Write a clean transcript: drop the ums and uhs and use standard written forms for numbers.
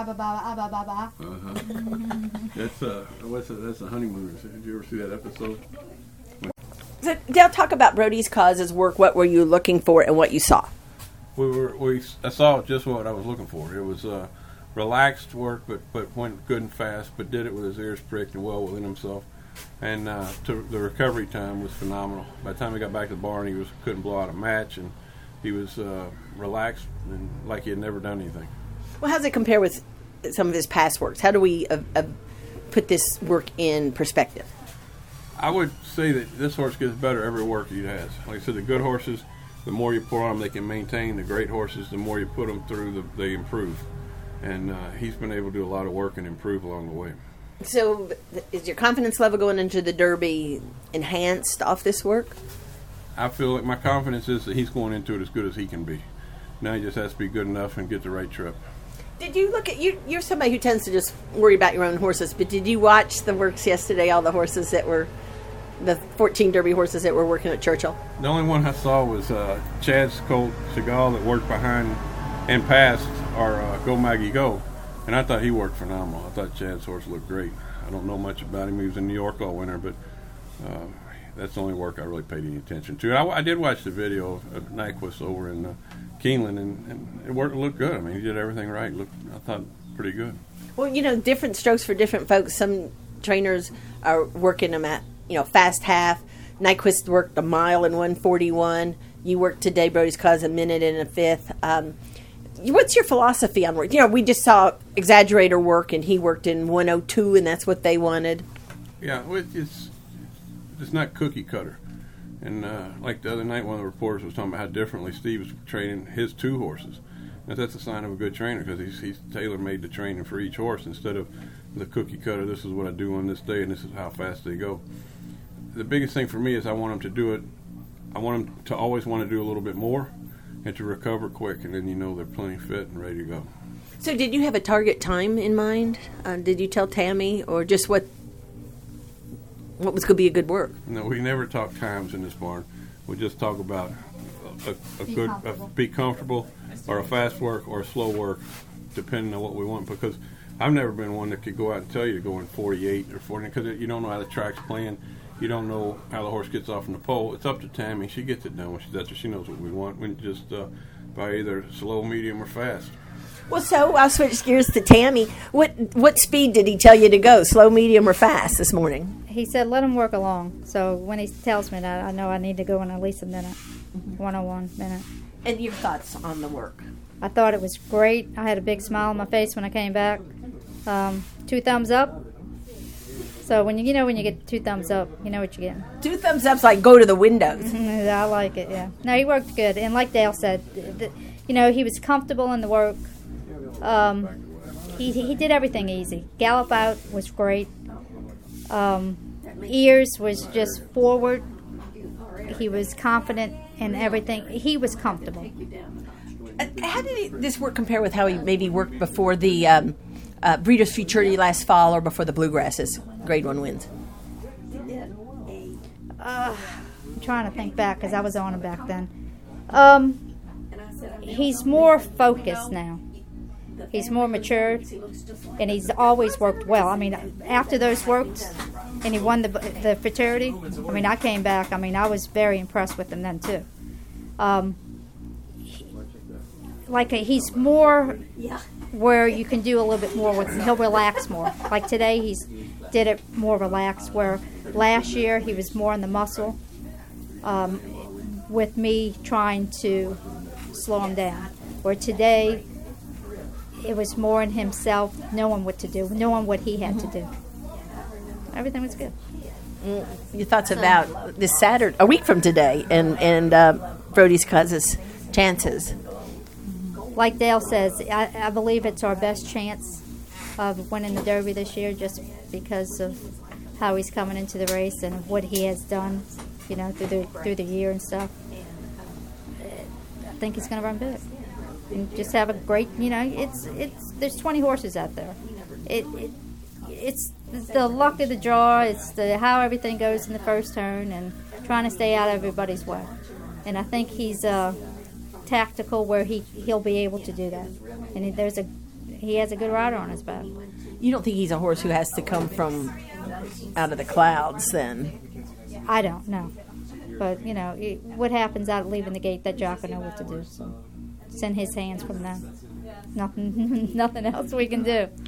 abba baba abba baba. That's the Honeymooners. Did you ever see that episode? So, Dale, talk about Brody's Cause's work. What were you looking for and what you saw? I saw just what I was looking for. It was relaxed work, but went good and fast, but did it with his ears pricked and well within himself. And the recovery time was phenomenal. By the time he got back to the barn, he couldn't blow out a match, and he was relaxed and like he had never done anything. Well, how does it compare with some of his past works? How do we put this work in perspective? I would say that this horse gets better every work he has. Like I said, the good horses, the more you put on them, they can maintain. The great horses, the more you put them through, they improve. And he's been able to do a lot of work and improve along the way. So is your confidence level going into the Derby enhanced off this work? I feel like my confidence is that he's going into it as good as he can be. Now he just has to be good enough and get the right trip. Did you look at you're somebody who tends to just worry about your own horses, but did you watch the works yesterday, all the horses that were the 14 Derby horses that were working at Churchill? The only one I saw was Chad's colt, Chagall, that worked behind and passed our Go Maggie Go. And I thought he worked phenomenal. I thought Chad's horse looked great. I don't know much about him. He was in New York all winter, but that's the only work I really paid any attention to. I did watch the video of Nyquist over in Keeneland, and it looked good. I mean, he did everything right. I thought pretty good. Well, different strokes for different folks. Some trainers are working them at, fast half. Nyquist worked a mile in 1:41. You worked today, Brody's Cause, a minute and a fifth. What's your philosophy on work? We just saw Exaggerator work, and he worked in 1:02, and that's what they wanted. Yeah, it's not cookie cutter. And like the other night, one of the reporters was talking about how differently Steve was training his two horses. And that's a sign of a good trainer, because he's tailor-made the training for each horse instead of the cookie cutter, this is what I do on this day and this is how fast they go. The biggest thing for me is I want them to do it. I want them to always want to do a little bit more and to recover quick, and then they're plenty fit and ready to go. So did you have a target time in mind? Did you tell Tammy, or just what was going to be a good work? No, we never talk times in this barn. We just talk about be comfortable, or a fast work or a slow work, depending on what we want. Because I've never been one that could go out and tell you to go in 48 or 40, because you don't know how the track's playing. You don't know how the horse gets off in the pole. It's up to Tammy. She gets it done when she's out there. She knows what we want. We just by either slow, medium, or fast. Well, so I'll switch gears to Tammy. What speed did he tell you to go, slow, medium, or fast this morning? He said let him work along. So when he tells me that, I know I need to go in at least a minute, 101 minute. And your thoughts on the work? I thought it was great. I had a big smile on my face when I came back. 2 thumbs up. So when you get 2 thumbs up, you know what you're getting. 2 thumbs up's like go to the windows. I like it, yeah. No, he worked good. And like Dale said, he was comfortable in the work. He did everything easy. Gallop out was great. Ears was just forward. He was confident in everything. He was comfortable. How did this work compare with how he maybe worked before the Breeders' Futurity last fall, or before the Bluegrasses Grade 1 wins? I'm trying to think back, because I was on him back then. He's more focused now. He's more matured, and he's always worked well. I mean, after those worked, and he won the Futurity, I came back. I was very impressed with him then, too. He's more where you can do a little bit more with him. He'll relax more. Like today, he's did it more relaxed, where last year he was more in the muscle, with me trying to slow him down. Where today, it was more in himself, knowing what to do, knowing what he had to do. Everything was good. Your thoughts about this Saturday, a week from today, and Brody's Cause's chances? Like Dale says, I believe it's our best chance of winning the Derby this year, just because of how he's coming into the race and what he has done, through the year and stuff. I think he's going to run big and just have a great. There's 20 horses out there. It's the luck of the draw. It's how everything goes in the first turn and trying to stay out of everybody's way. And I think he's tactical where he'll be able to do that. And he has a good rider on his back. You don't think he's a horse who has to come from out of the clouds, then? I don't know. But, what happens out leaving the gate, that jock will know what to do. So it's in his hands from now. Nothing else we can do.